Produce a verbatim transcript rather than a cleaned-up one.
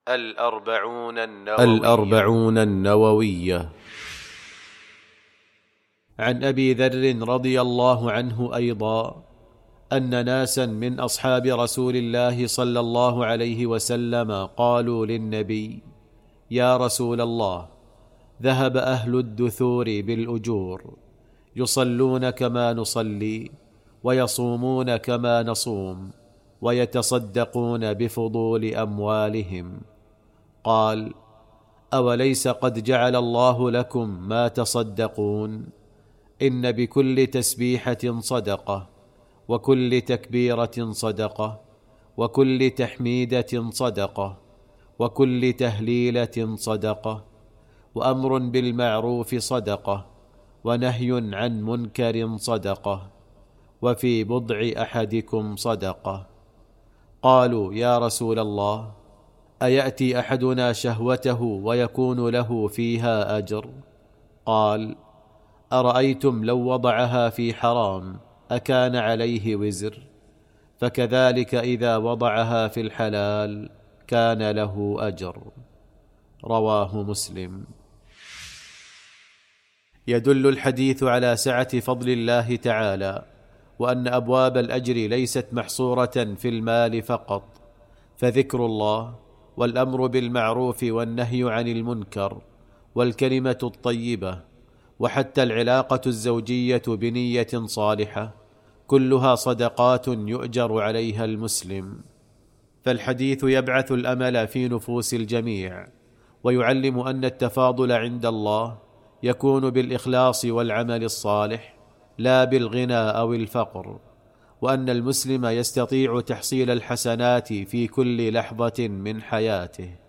الأربعون النووية, الأربعون النووية. عن أبي ذر رضي الله عنه أيضا أن ناسا من أصحاب رسول الله صلى الله عليه وسلم قالوا للنبي: يا رسول الله، ذهب أهل الدثور بالأجور، يصلون كما نصلي، ويصومون كما نصوم، ويتصدقون بفضول أموالهم. قال: أوليس قد جعل الله لكم ما تصدقون؟ إن بكل تسبيحة صدقة، وكل تكبيرة صدقة، وكل تحميدة صدقة، وكل تهليلة صدقة، وأمر بالمعروف صدقة، ونهي عن منكر صدقة، وفي بضع أحدكم صدقة. قالوا: يا رسول الله، أيأتي أحدنا شهوته ويكون له فيها أجر؟ قال: أرأيتم لو وضعها في حرام أكان عليه وزر؟ فكذلك إذا وضعها في الحلال كان له أجر. رواه مسلم. يدل الحديث على سعة فضل الله تعالى، وأن أبواب الأجر ليست محصورة في المال فقط، فذكر الله، والأمر بالمعروف والنهي عن المنكر، والكلمة الطيبة، وحتى العلاقة الزوجية بنية صالحة، كلها صدقات يؤجر عليها المسلم. فالحديث يبعث الأمل في نفوس الجميع، ويعلم أن التفاضل عند الله يكون بالإخلاص والعمل الصالح، لا بالغنى أو الفقر، وأن المسلم يستطيع تحصيل الحسنات في كل لحظة من حياته.